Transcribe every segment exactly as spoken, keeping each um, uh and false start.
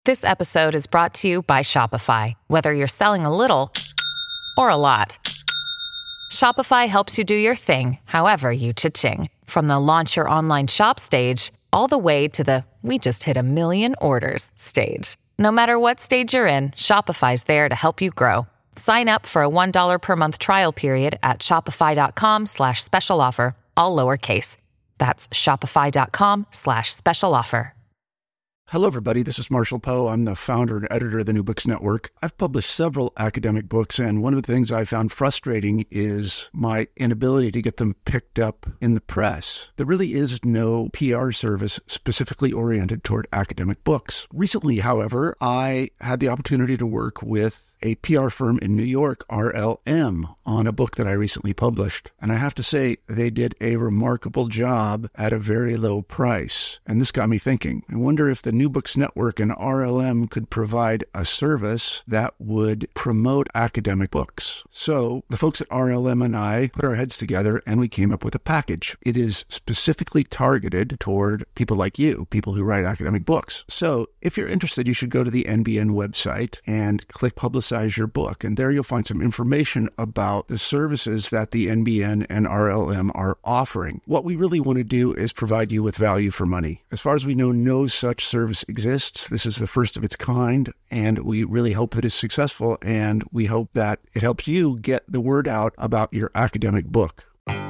This episode is brought to you by Shopify. Whether you're selling a little or a lot, Shopify helps you do your thing, however you cha-ching. From the launch your online shop stage, all the way to the we just hit a million orders stage. No matter what stage you're in, Shopify's there to help you grow. Sign up for a one dollar per month trial period at shopify.com slash special offer, all lowercase. That's shopify.com slash special offer. Hello, everybody. This is Marshall Poe. I'm the founder and editor of the New Books Network. I've published several academic books, and one of the things I found frustrating is my inability to get them picked up in the press. There really is no P R service specifically oriented toward academic books. Recently, however, I had the opportunity to work with a P R firm in New York, R L M, on a book that I recently published. And I have to say, they did a remarkable job at a very low price. And this got me thinking. I wonder if the New Books Network and R L M could provide a service that would promote academic books. So the folks at R L M and I put our heads together and we came up with a package. It is specifically targeted toward people like you, people who write academic books. So if you're interested, you should go to the N B N website and click Publicize your book. And there you'll find some information about the services that the N B N and R L M are offering. What we really want to do is provide you with value for money. As far as we know, no such service exists. This is the first of its kind, and we really hope that it's successful, and we hope that it helps you get the word out about your academic book.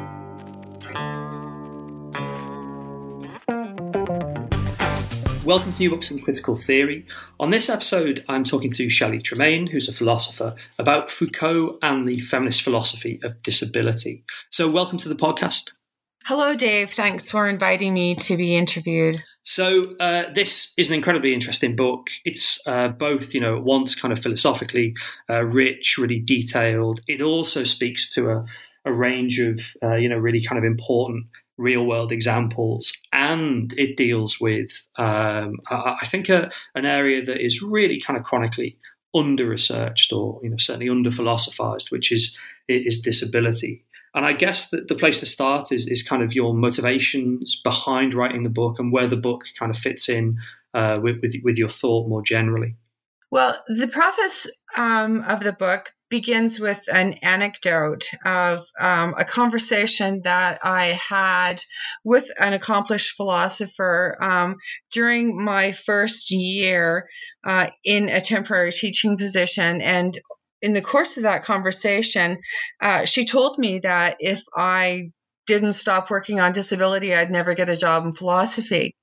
Welcome to New Books in Critical Theory. On this episode, I'm talking to Shelley Tremaine, who's a philosopher, about Foucault and the feminist philosophy of disability. So welcome to the podcast. Hello, Dave. Thanks for inviting me to be interviewed. So uh, this is an incredibly interesting book. It's uh, both, you know, at once kind of philosophically uh, rich, really detailed. It also speaks to a, a range of, uh, you know, really kind of important real-world examples, and it deals with, um, I think, a, an area that is really kind of chronically under-researched, or you know, certainly under-philosophized, which is is disability. And I guess that the place to start is is kind of your motivations behind writing the book, and where the book kind of fits in uh, with, with with your thought more generally. Well, the preface um, of the book begins with an anecdote of um, a conversation that I had with an accomplished philosopher um, during my first year uh, in a temporary teaching position. And in the course of that conversation, uh, she told me that if I didn't stop working on disability, I'd never get a job in philosophy.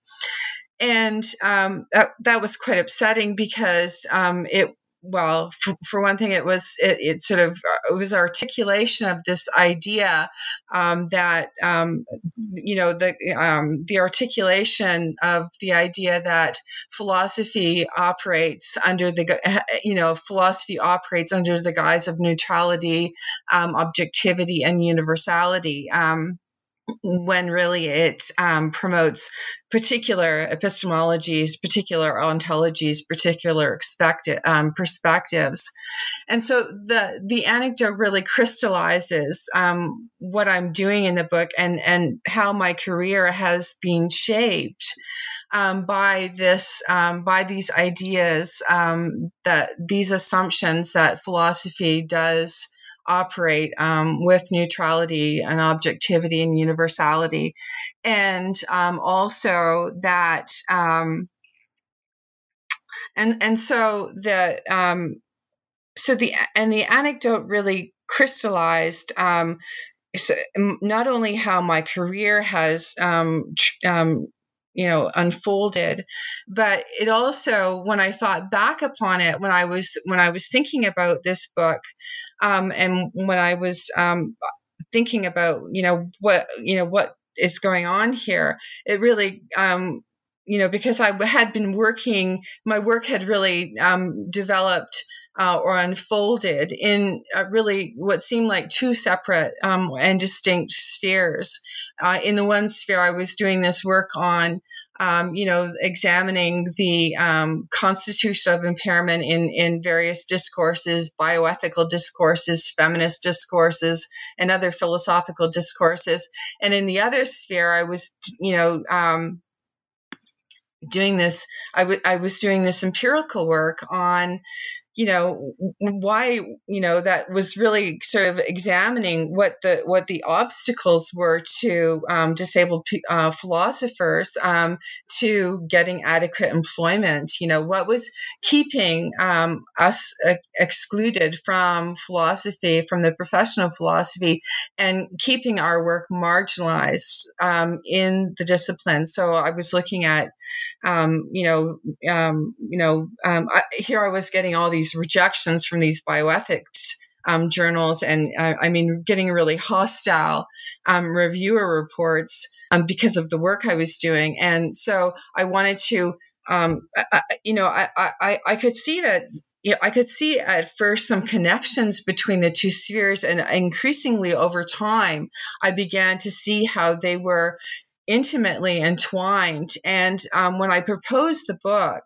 And um, that, that was quite upsetting because um, it, well, for, for one thing, it was it, it sort of it was articulation of this idea um, that um, you know the um, the articulation of the idea that philosophy operates under the you know philosophy operates under the guise of neutrality, um, objectivity, and universality. Um, when really it um, promotes particular epistemologies, particular ontologies, particular expect- um, perspectives. And so the the anecdote really crystallizes um, what I'm doing in the book, and, and how my career has been shaped um, by this um, by these ideas, um, that these assumptions that philosophy does operate um, with neutrality and objectivity and universality, and um, also that, um, and and so the um, so the and the anecdote really crystallized um, so not only how my career has um, tr- um, you know, unfolded, but it also, when I thought back upon it, when I was when I was thinking about this book, um, and when I was um, thinking about, you know, what you know what is going on here, it really, um, you know, because I had been working, my work had really um, developed uh, or unfolded in uh, really what seemed like two separate um, and distinct spheres. Uh, in the one sphere, I was doing this work on, um, you know, examining the um, constitution of impairment in, in various discourses, bioethical discourses, feminist discourses, and other philosophical discourses. And in the other sphere, I was, you know, um, doing this, I, w- I was doing this empirical work on, you know, why, you know, that was really sort of examining what the what the obstacles were to um, disabled uh, philosophers um, to getting adequate employment. You know, what was keeping um, us uh, excluded from philosophy, from the profession of philosophy, and keeping our work marginalized um, in the discipline. So I was looking at, um, you know, um, you know, um, I, here I was getting all these rejections from these bioethics um, journals, and uh, I mean, getting really hostile um, reviewer reports um, because of the work I was doing. And so I wanted to, um, I, you know, I, I, I could see that. Yeah, I could see at first some connections between the two spheres, and increasingly over time, I began to see how they were intimately entwined. And um, when I proposed the book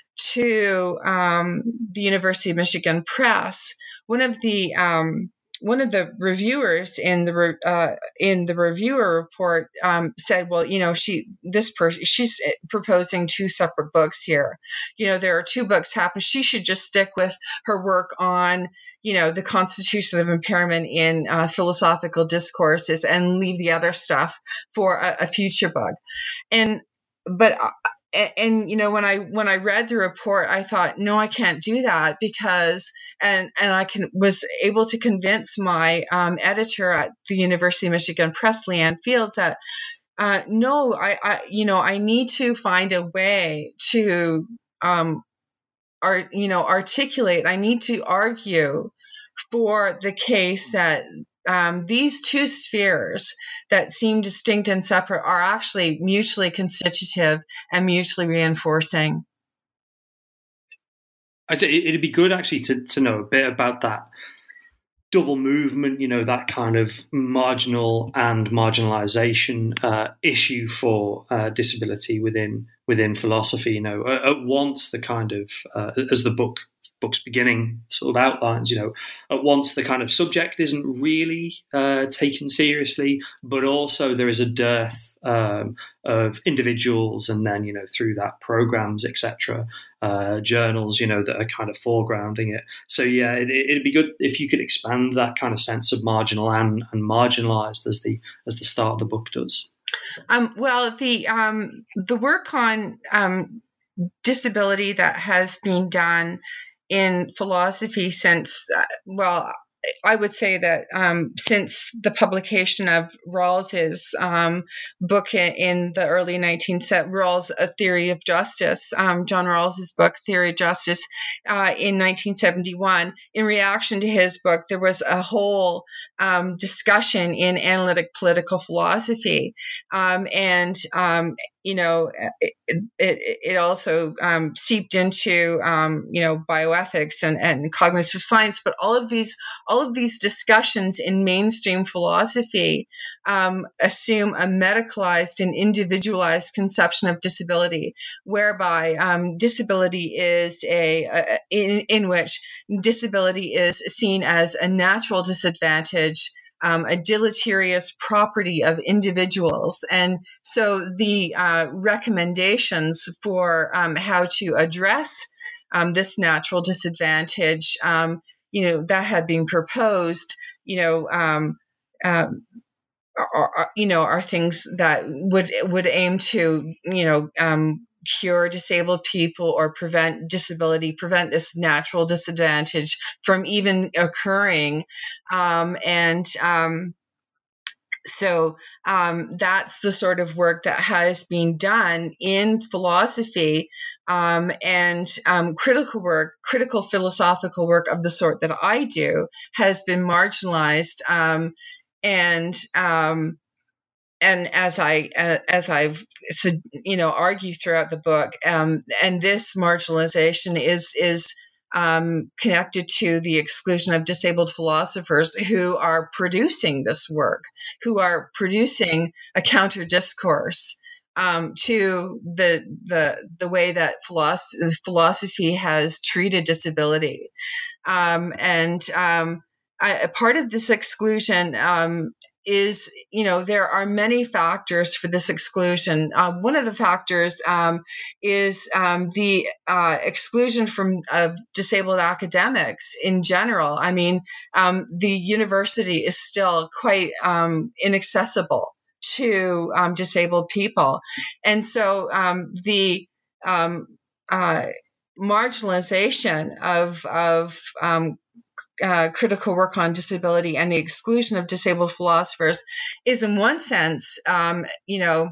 to um, the University of Michigan Press, one of the um, one of the reviewers in the re- uh, in the reviewer report um, said, "Well, you know, she this person she's proposing two separate books here. You know, there are two books happening. She should just stick with her work on, you know, the constitution of impairment in uh, philosophical discourses, and leave the other stuff for a, a future book." And but. Uh, And, and you know, when I when I read the report, I thought, no, I can't do that, because and and I can was able to convince my um, editor at the University of Michigan Press, Leanne Fields, that uh, no, I, I you know I need to find a way to um, art you know articulate. I need to argue for the case that um, these two spheres that seem distinct and separate are actually mutually constitutive and mutually reinforcing. I'd say it'd be good actually to, to know a bit about that double movement, you know, that kind of marginal and marginalization uh, issue for uh, disability within within philosophy. You know, at, at once the kind of, uh, as the book book's beginning sort of outlines, you know, at once the kind of subject isn't really uh, taken seriously, but also there is a dearth um, of individuals, and then, you know, through that programs, et cetera, uh, journals, you know, that are kind of foregrounding it. So yeah, it, it'd be good if you could expand that kind of sense of marginal and, and marginalized as the as the start of the book does. Um, well, the um, the work on um, disability that has been done in philosophy since, uh, well, I would say that um, since the publication of Rawls's um, book in, in the early nineteen seventies, Rawls, A Theory of Justice, um, John Rawls's book, Theory of Justice, uh, in nineteen seventy-one, in reaction to his book, there was a whole um, discussion in analytic political philosophy. Um, and, um, you know, it, it, it also um, seeped into, um, you know, bioethics and, and cognitive science, but all of these, all of these discussions in mainstream philosophy um, assume a medicalized and individualized conception of disability, whereby um, disability is a, a in, in which disability is seen as a natural disadvantage, Um, a deleterious property of individuals. And so the uh, recommendations for um, how to address um, this natural disadvantage, um, you know, that had been proposed, you know, um, um, are, are, you know, are things that would would aim to, you know, um, cure disabled people or prevent disability, prevent this natural disadvantage from even occurring. Um, and um, so um, that's the sort of work that has been done in philosophy, um, and um, critical work, critical philosophical work of the sort that I do has been marginalized. Um, and um, And as I uh, as I've you know argue throughout the book, um, and this marginalization is is um, connected to the exclusion of disabled philosophers who are producing this work, who are producing a counter discourse um, to the the the way that philosophy, philosophy has treated disability, um, and um, I, part of this exclusion. Um, is, you know, there are many factors for this exclusion. Uh, one of the factors um, is um, the uh, exclusion from of disabled academics in general. I mean, um, the university is still quite um, inaccessible to um, disabled people, and so um, the um, uh, marginalization of of um, uh, critical work on disability and the exclusion of disabled philosophers is, in one sense, um, you know,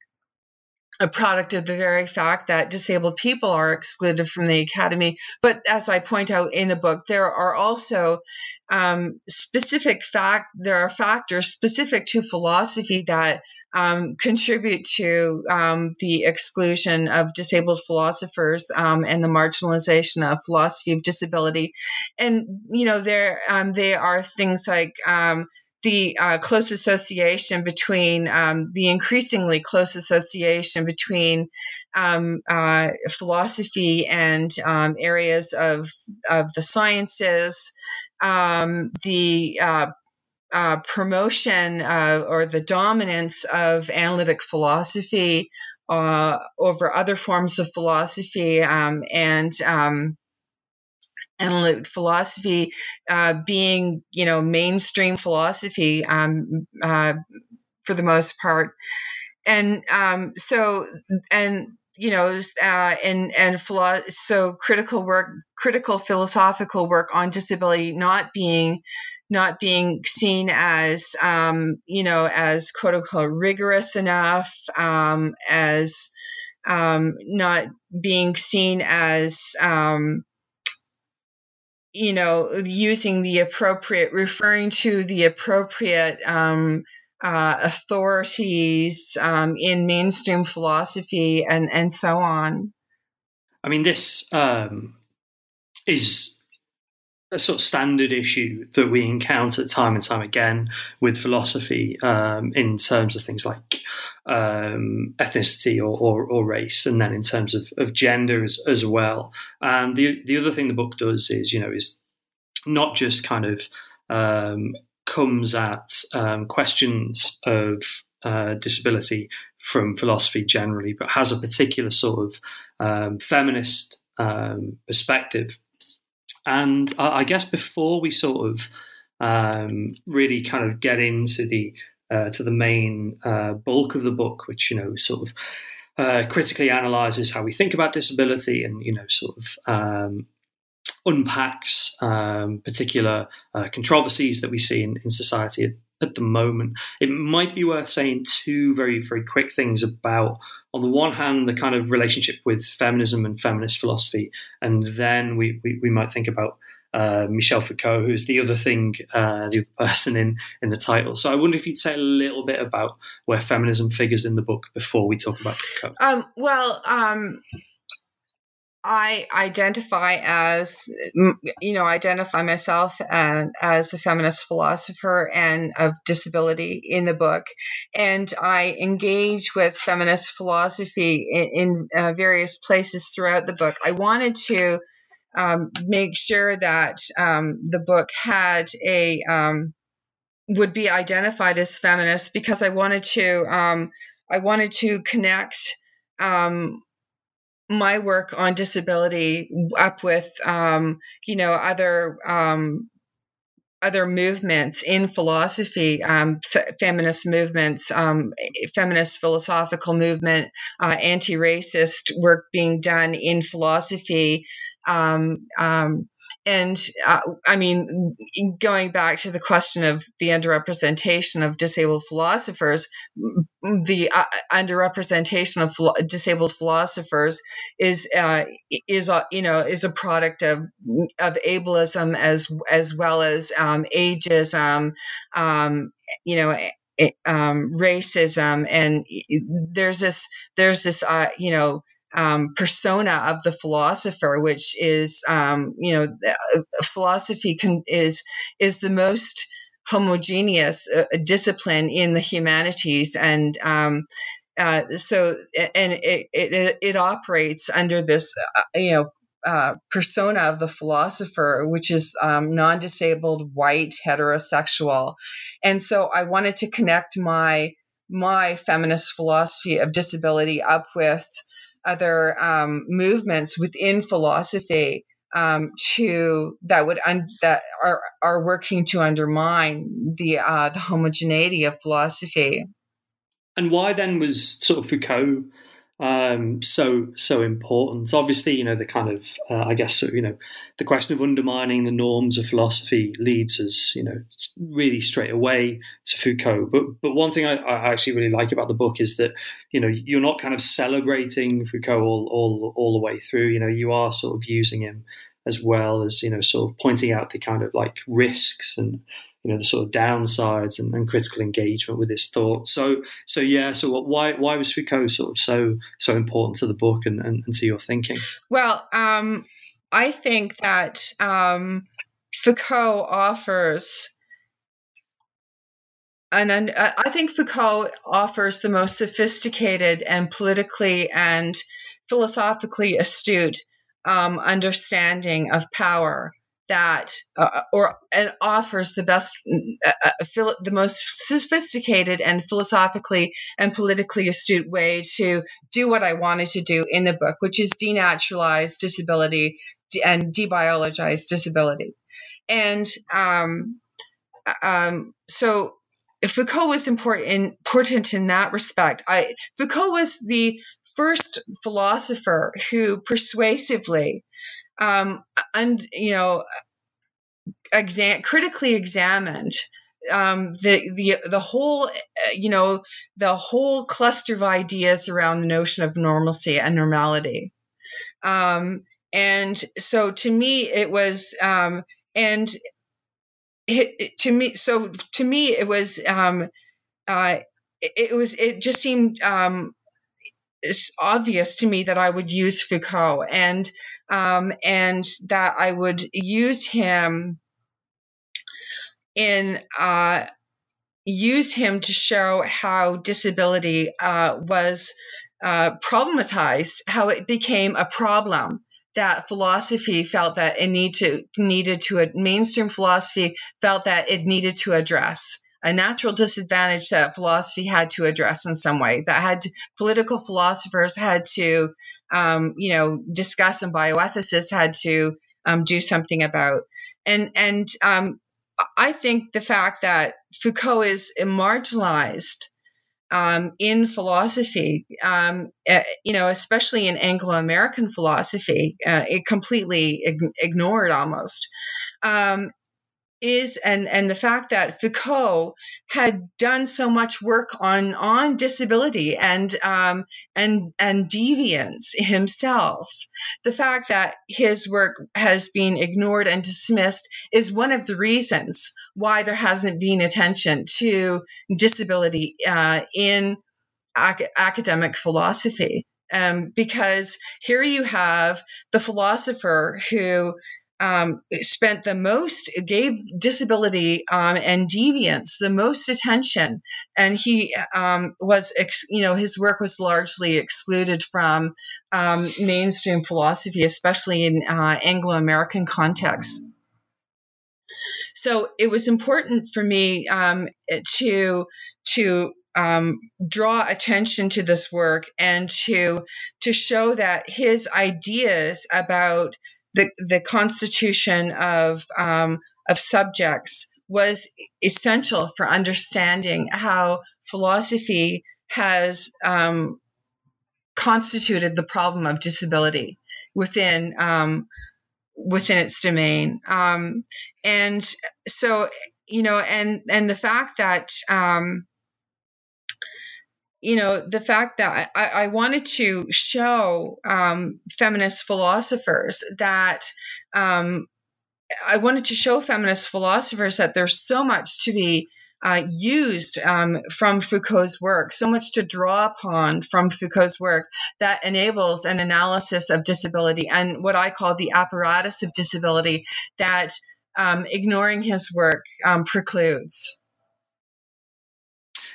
a product of the very fact that disabled people are excluded from the academy. But as I point out in the book, there are also um, specific fact, there are factors specific to philosophy that um, contribute to um, the exclusion of disabled philosophers um, and the marginalization of philosophy of disability. And, you know, there um, they are things like um, the uh, close association between um, the increasingly close association between um, uh, philosophy and um, areas of of the sciences, um, the uh, uh, promotion uh, or the dominance of analytic philosophy uh, over other forms of philosophy, um, and um, analytic philosophy uh, being, you know, mainstream philosophy um, uh, for the most part. And um, so, and, you know, uh, and, and philo- so critical work, critical philosophical work on disability not being, not being seen as, um, you know, as quote unquote rigorous enough, um, as um, not being seen as, um, you know, using the appropriate, referring to the appropriate um, uh, authorities um, in mainstream philosophy and, and so on. I mean, this um, is a sort of standard issue that we encounter time and time again with philosophy um, in terms of things like um, ethnicity or, or, or race, and then in terms of, of gender as, as well. And the the other thing the book does is, you know, is not just kind of um, comes at um, questions of uh, disability from philosophy generally, but has a particular sort of um, feminist um, perspective. And I, I guess before we sort of um, really kind of get into the uh, to the main uh, bulk of the book, which, you know, sort of uh, critically analyzes how we think about disability and, you know, sort of um, unpacks um, particular uh, controversies that we see in, in society at, at the moment, it might be worth saying two very, very quick things about, on the one hand, the kind of relationship with feminism and feminist philosophy, and then we, we, we might think about uh, Michel Foucault, who's the other thing, uh, the other person in, in the title. So I wonder if you'd say a little bit about where feminism figures in the book before we talk about Foucault. Um, well, um, I identify as, you know, identify myself as, as a feminist philosopher and of disability in the book. And I engage with feminist philosophy in, in uh, various places throughout the book. I wanted to um, make sure that um, the book had a, um, would be identified as feminist, because I wanted to, um, I wanted to connect um, my work on disability up with, um, you know, other um, other movements in philosophy, um, feminist movements, um, feminist philosophical movement, uh, anti-racist work being done in philosophy. Um, um, and uh, I mean, going back to the question of the underrepresentation of disabled philosophers, the uh, underrepresentation of philo- disabled philosophers is uh, is uh, you know is a product of of ableism as as well as um, ageism, um, you know. Um, racism, and there's this there's this uh, you know um, persona of the philosopher, which is um, you know philosophy can, is is the most homogeneous uh, discipline in the humanities, and um, uh, so and it, it it operates under this uh, you know uh, persona of the philosopher, which is um, non-disabled, white, heterosexual. And so I wanted to connect my my feminist philosophy of disability up with other um, movements within philosophy um, to that would un, that are are working to undermine the uh, the homogeneity of philosophy. And why then was sort of Foucault um, so so important? Obviously, you know, the kind of uh, I guess you know the question of undermining the norms of philosophy leads us, you know, really straight away to Foucault. But but one thing I, I actually really like about the book is that you know you're not kind of celebrating Foucault all all all the way through. You know, you are sort of using him as well as you know sort of pointing out the kind of like risks and you know the sort of downsides and, and critical engagement with his thought. So, so yeah. So, what, why why was Foucault sort of so so important to the book and, and, and to your thinking? Well, um, I think that um, Foucault offers, and I think Foucault offers the most sophisticated and politically and philosophically astute um, understanding of power. That uh, or it offers the best, uh, phil- the most sophisticated and philosophically and politically astute way to do what I wanted to do in the book, which is denaturalize disability and debiologize disability. And um, um, so Foucault was important in, important in that respect. I, Foucault was the first philosopher who persuasively Um, and you know, exam- critically examined um, the the the whole, you know, the whole cluster of ideas around the notion of normalcy and normality. Um, and so, to me, it was, um, and it, it, to me, so to me, it was, um, uh, it, it was, it just seemed. Um, It's obvious to me that I would use Foucault and um, and that I would use him in uh, use him to show how disability uh, was uh, problematized, how it became a problem that philosophy felt that it need to needed to mainstream philosophy felt that it needed to address. A natural disadvantage that philosophy had to address in some way, that had to, political philosophers had to, um, you know, discuss, and bioethicists had to um, do something about. And and um, I think the fact that Foucault is marginalized um, in philosophy, um, uh, you know, especially in Anglo-American philosophy, uh, it completely ig- ignored almost. Um, is and and the fact that Foucault had done so much work on on disability and um, and and deviance himself, the fact that his work has been ignored and dismissed is one of the reasons why there hasn't been attention to disability uh, in ac- academic philosophy. Um, because here you have the philosopher who Um, spent the most, gave disability um, and deviance the most attention, and he um, was, ex, you know, his work was largely excluded from um, mainstream philosophy, especially in uh, Anglo-American contexts. So it was important for me um, to to um, draw attention to this work and to to show that his ideas about the the constitution of um, of subjects was essential for understanding how philosophy has um, constituted the problem of disability within um, within its domain. Um, and so, you know, and and the fact that um, you know, the fact that I, I wanted to show um, feminist philosophers that um, I wanted to show feminist philosophers that there's so much to be uh, used um, from Foucault's work, so much to draw upon from Foucault's work that enables an analysis of disability and what I call the apparatus of disability that um, ignoring his work um, precludes.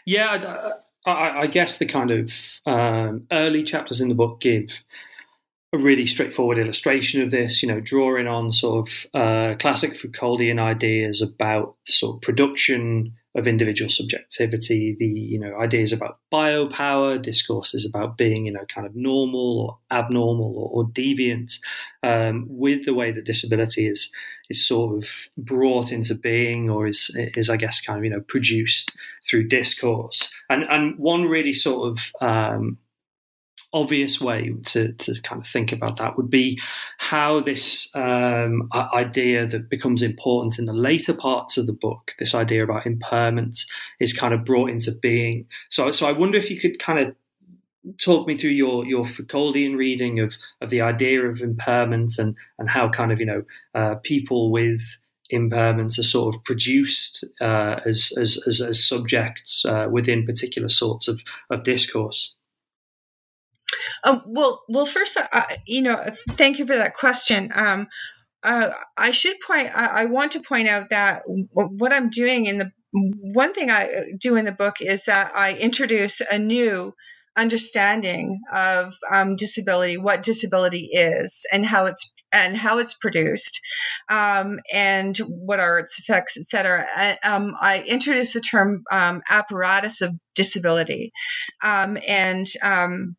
Yeah, I, I, I guess the kind of um, early chapters in the book give a really straightforward illustration of this, you know, drawing on sort of uh, classic Foucauldian ideas about sort of production of individual subjectivity, the, you know, ideas about biopower, discourses about being, you know, kind of normal or abnormal or, or deviant, um, with the way that disability is is sort of brought into being, or is is I guess kind of, you know, produced through discourse. And and one really sort of um, obvious way to, to kind of think about that would be how this um, idea that becomes important in the later parts of the book, this idea about impairment, is kind of brought into being. So, so I wonder if you could kind of talk me through your your Foucauldian reading of of the idea of impairment, and and how kind of, you know, uh, people with impairments are sort of produced uh, as, as as as subjects uh, within particular sorts of of discourse. Um, well, well, first, uh, you know, thank you for that question. Um, uh, I should point. I, I want to point out that what I'm doing in the one thing I do in the book is that I introduce a new understanding of um, disability, what disability is, and how it's and how it's produced, um, and what are its effects, et cetera. I, um, I introduce the term um, apparatus of disability, um, and um,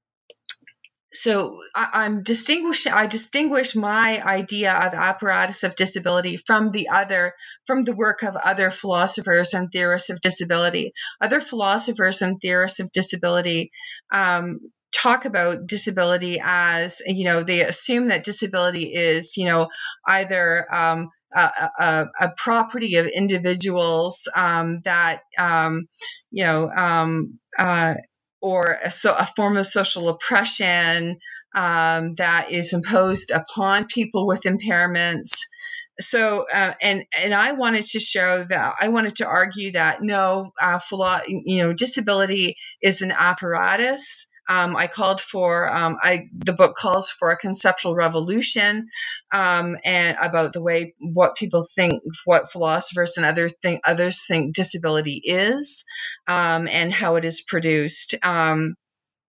So I, I'm distinguishing. I distinguish my idea of apparatus of disability from the other, from the work of other philosophers and theorists of disability. Other philosophers and theorists of disability um, talk about disability as, you know, they assume that disability is, you know, either um, a, a, a property of individuals um, that, um, you know. Um, uh, or a, so a form of social oppression um, that is imposed upon people with impairments. So, uh, and and I wanted to show that I wanted to argue that no, uh, philo- you know, disability is an apparatus. Um, I called for, um, I the book calls for a conceptual revolution, um, and about the way what people think, what philosophers and other think others think disability is, um, and how it is produced, um,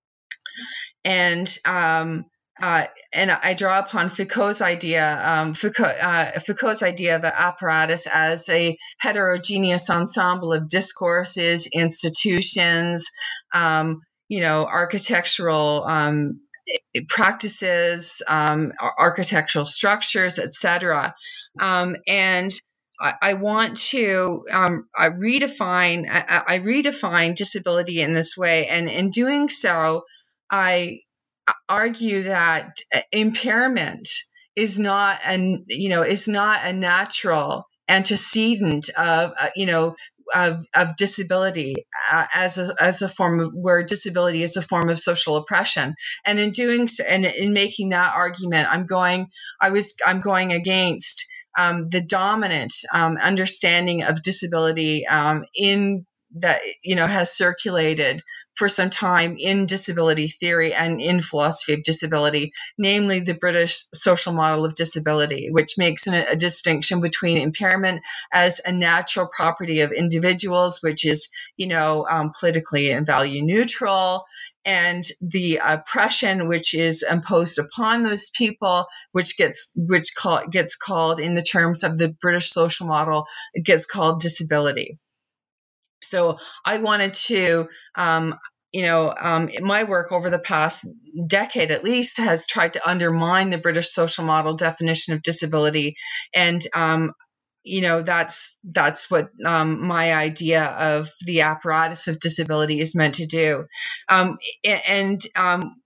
and um, uh, and I draw upon Foucault's idea, um, Foucault, uh, Foucault's idea of the apparatus as a heterogeneous ensemble of discourses, institutions, um, you know, architectural um, practices, um, architectural structures, et cetera. Um, and I, I want to um, I redefine I, I redefine disability in this way, and in doing so, I argue that impairment is not an you know is not a natural antecedent of uh, you know of of disability uh, as a as a form of where disability is a form of social oppression. And in doing so, and in making that argument, I'm going I was I'm going against um, the dominant um, understanding of disability um, in that you know has circulated for some time in disability theory and in philosophy of disability, namely the British social model of disability, which makes a, a distinction between impairment as a natural property of individuals, which is you know um, politically and value neutral, and the oppression which is imposed upon those people, which gets which call, gets called in the terms of the British social model, it gets called disability. So I wanted to, um, you know, um, my work over the past decade at least has tried to undermine the British social model definition of disability. And, um, you know, that's that's what um, my idea of the apparatus of disability is meant to do. Um, and um,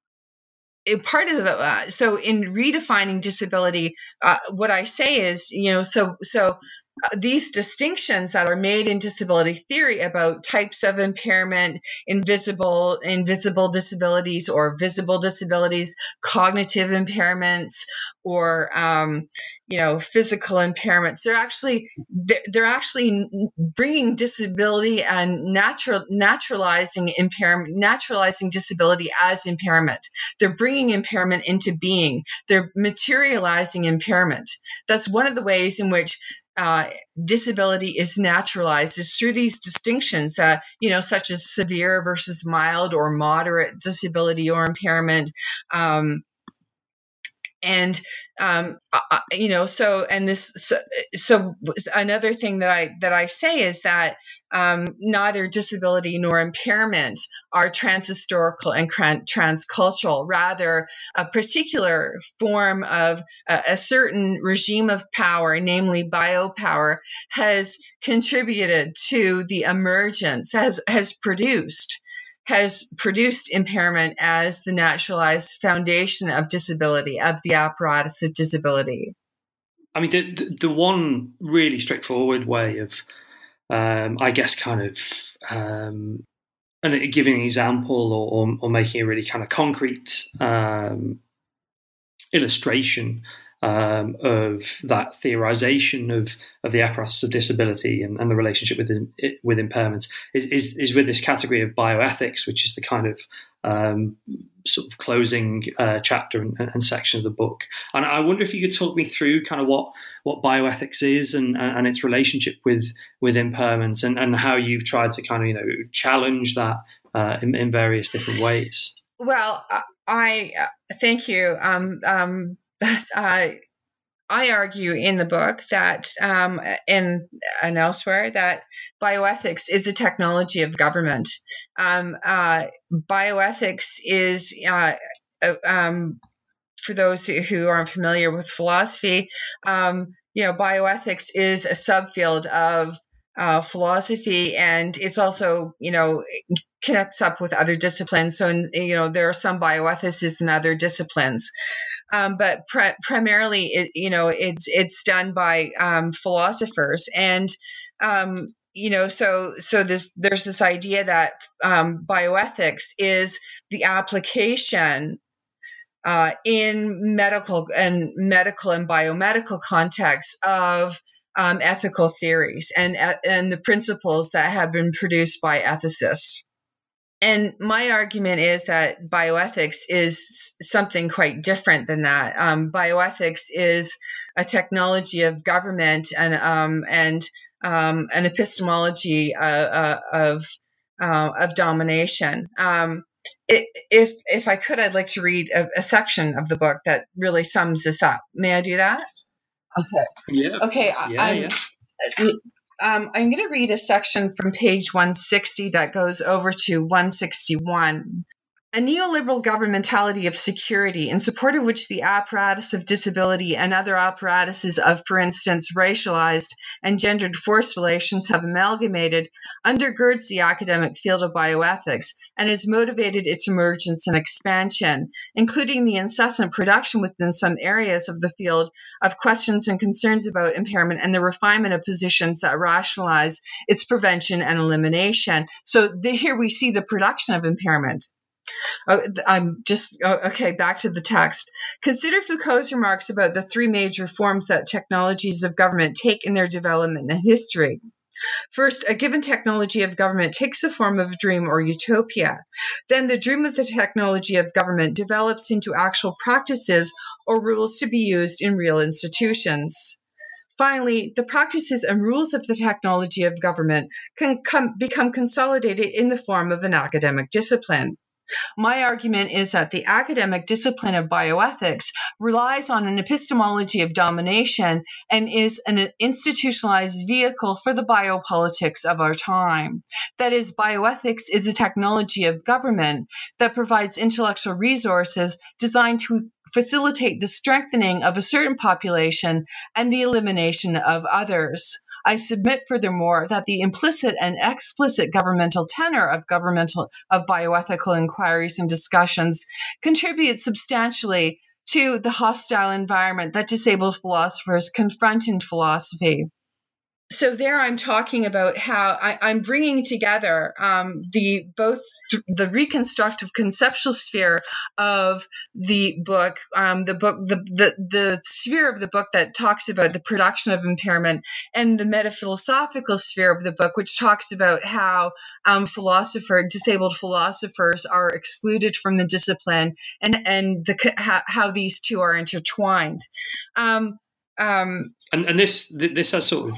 part of the, uh, so in redefining disability, uh, what I say is, you know, so, so, these distinctions that are made in disability theory about types of impairment, invisible, invisible disabilities or visible disabilities, cognitive impairments, or um, you know, physical impairments. They're actually they're actually bringing disability and natural naturalizing impairment, naturalizing disability as impairment. They're bringing impairment into being. They're materializing impairment. That's one of the ways in which Uh, disability is naturalized is through these distinctions, uh, you know, such as severe versus mild or moderate disability or impairment, um, And, um, I, you know, so, and this, so, so another thing that I, that I say is that, um, neither disability nor impairment are transhistorical and transcultural. Rather, a particular form of uh, a certain regime of power, namely biopower, has contributed to the emergence, has, has produced has produced impairment as the naturalized foundation of disability, of the apparatus of disability. I mean, the, the one really straightforward way of, um, I guess, kind of um, and giving an example or, or, or making a really kind of concrete um, illustration um, of that theorization of, of the apparatus of disability and, and the relationship with with impairment is, is, is with this category of bioethics, which is the kind of um, sort of closing uh, chapter and, and section of the book. And I wonder if you could talk me through kind of what, what bioethics is and, and its relationship with with impairment and, and how you've tried to kind of, you know, challenge that uh, in, in various different ways. Well, I uh, thank you. Um, um, Uh, I argue in the book that, um, and, and elsewhere, that bioethics is a technology of government. Um, uh, bioethics is, uh, uh, um, for those who aren't familiar with philosophy, um, you know, bioethics is a subfield of uh, philosophy, and it's also, you know, connects up with other disciplines. So, you know, there are some bioethicists in other disciplines. Um, but pr- primarily, it, you know, it's it's done by um, philosophers, and um, you know, so so this there's this idea that um, bioethics is the application uh, in medical and medical and biomedical contexts of um, ethical theories and and the principles that have been produced by ethicists. And my argument is that bioethics is something quite different than that. Um, bioethics is a technology of government and um, and um, an epistemology uh, uh, of uh, of domination. Um, it, if if I could, I'd like to read a, a section of the book that really sums this up. May I do that? Okay. Yeah. Okay. Yeah. I'm, yeah. Um, I'm going to read a section from page one sixty that goes over to one sixty-one. A neoliberal governmentality of security, in support of which the apparatus of disability and other apparatuses of, for instance, racialized and gendered force relations have amalgamated, undergirds the academic field of bioethics and has motivated its emergence and expansion, including the incessant production within some areas of the field of questions and concerns about impairment and the refinement of positions that rationalize its prevention and elimination. So the, here we see the production of impairment. Oh, I'm just, oh, okay, back to the text. Consider Foucault's remarks about the three major forms that technologies of government take in their development and history. First, a given technology of government takes the form of a dream or utopia. Then the dream of the technology of government develops into actual practices or rules to be used in real institutions. Finally, the practices and rules of the technology of government can come, become consolidated in the form of an academic discipline. My argument is that the academic discipline of bioethics relies on an epistemology of domination and is an institutionalized vehicle for the biopolitics of our time. That is, bioethics is a technology of government that provides intellectual resources designed to facilitate the strengthening of a certain population and the elimination of others. I submit furthermore that the implicit and explicit governmental tenor of governmental of bioethical inquiries and discussions contributes substantially to the hostile environment that disabled philosophers confront in philosophy. So there I'm talking about how I, I'm bringing together um, the both th- the reconstructive conceptual sphere of the book, um, the book, the, the the sphere of the book that talks about the production of impairment, and the metaphilosophical sphere of the book, which talks about how um, philosopher, disabled philosophers are excluded from the discipline, and and the how, how these two are intertwined. Um, um, and and this this has sort of.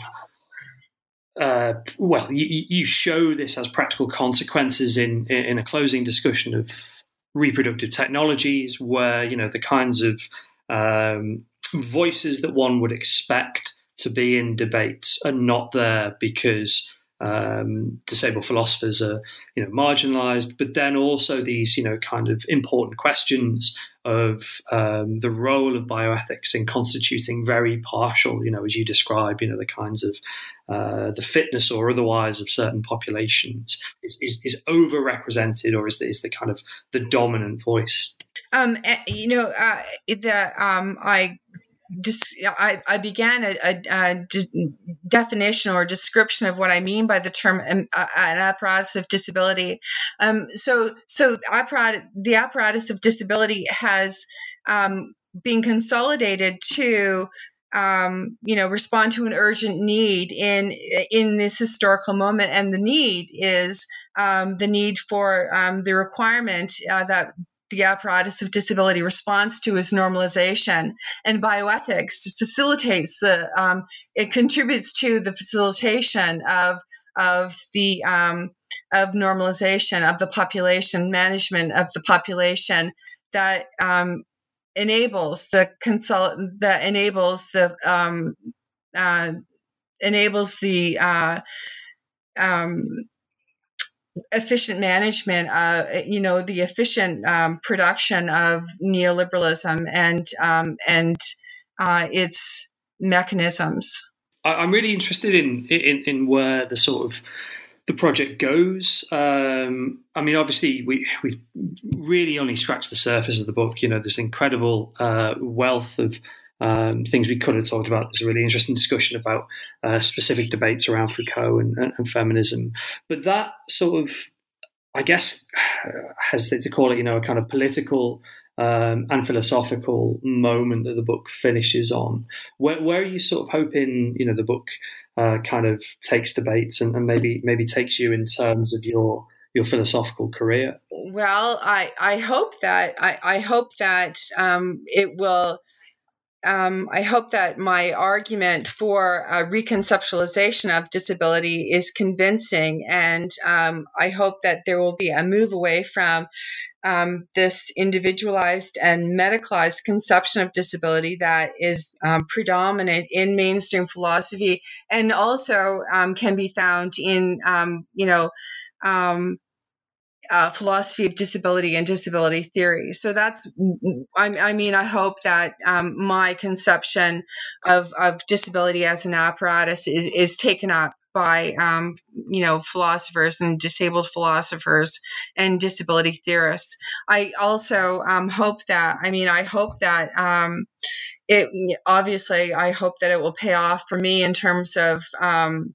Uh, well, you, you show this as practical consequences in, in a closing discussion of reproductive technologies, where you know the kinds of um, voices that one would expect to be in debates are not there because um, disabled philosophers are, you know, marginalized, but then also these, you know, kind of important questions of um, the role of bioethics in constituting very partial, you know, as you describe, you know, the kinds of uh, the fitness or otherwise of certain populations is, is, is overrepresented, or is the, is the kind of the dominant voice. Um, you know, uh, the um, I. I, I began a, a, a definition or description of what I mean by the term um, uh, an apparatus of disability. Um, so, so apparatus, the apparatus of disability has um, been consolidated to, um, you know, respond to an urgent need in in this historical moment, and the need is um, the need for um, the requirement uh, that the apparatus of disability responds to is normalization, and bioethics facilitates the um, it contributes to the facilitation of of the um, of normalization of the population, management of the population that um, enables the consult that enables the um, uh, enables the uh, um, efficient management, uh, you know, the efficient um, production of neoliberalism and um, and uh, its mechanisms. I'm really interested in, in in where the sort of the project goes. Um, I mean, obviously, we we really only scratched the surface of the book. You know, this incredible uh, wealth of Um, things we could have talked about. There's a really interesting discussion about uh, specific debates around Foucault and, and, and feminism. But that sort of, I guess, hesitate to call it, you know, a kind of political um, and philosophical moment that the book finishes on. Where, where are you sort of hoping, you know, the book uh, kind of takes debates and, and maybe maybe takes you in terms of your your philosophical career? Well, I I hope that I, I hope that um, it will. Um, I hope that my argument for a reconceptualization of disability is convincing, and um, I hope that there will be a move away from um, this individualized and medicalized conception of disability that is um, predominant in mainstream philosophy, and also um, can be found in, um, you know, um, Uh, philosophy of disability and disability theory. So that's, I, I mean, I hope that um, my conception of, of disability as an apparatus is, is taken up by, um, you know, philosophers and disabled philosophers and disability theorists. I also um, hope that, I mean, I hope that um, it, obviously, I hope that it will pay off for me in terms of, um,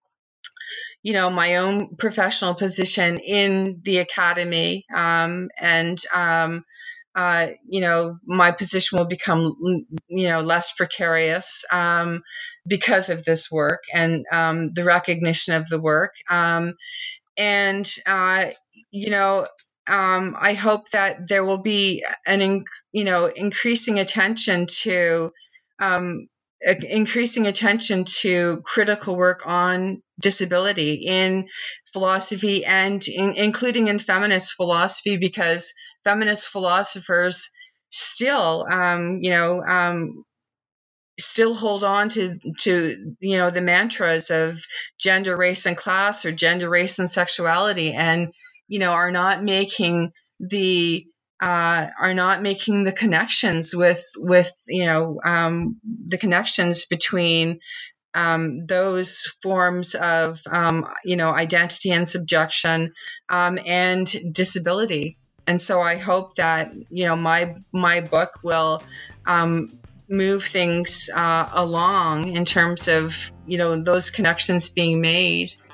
you know, my own professional position in the academy, um, and, um, uh, you know, my position will become, you know, less precarious um, because of this work and um, the recognition of the work. Um, and, uh, you know, um, I hope that there will be an, in, you know, increasing attention to um, increasing attention to critical work on disability in philosophy and in, including in feminist philosophy, because feminist philosophers still, um, you know, um, still hold on to, to, you know, the mantras of gender, race, and class, or gender, race, and sexuality, and, you know, are not making the Uh, are not making the connections with, with you know, um, the connections between um, those forms of, um, you know, identity and subjection um, and disability. And so I hope that, you know, my my book will um, move things uh, along in terms of, you know, those connections being made.